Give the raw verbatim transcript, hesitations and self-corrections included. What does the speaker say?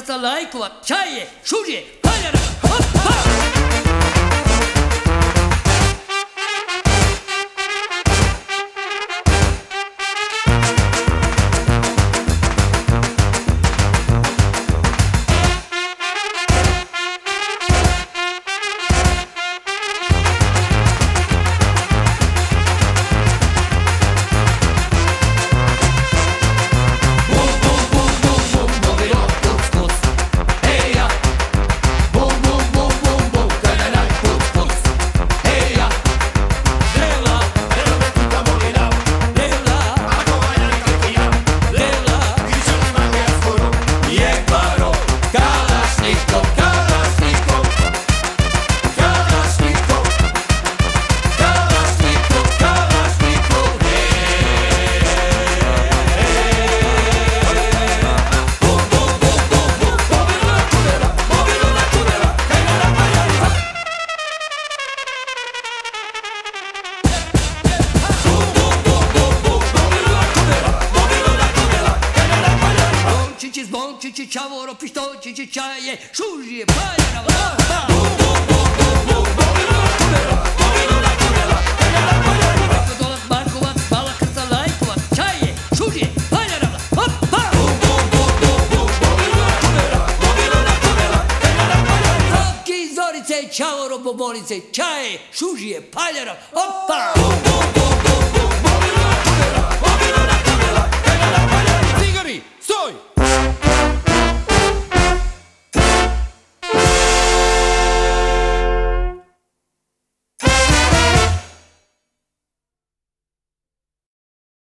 krca lajkova, čaje, šužje, paljara, hop, hop! Zvončići, čavoro, pištočići, čaje, šužije, paljara, hop, hop! Dolat Markovac, mala krca lajkovac, čaje, šužije, paljara, hop, hop! Zoki, Zorice, čavoro, bobonice, čaje, šužije, paljara, hop, hop!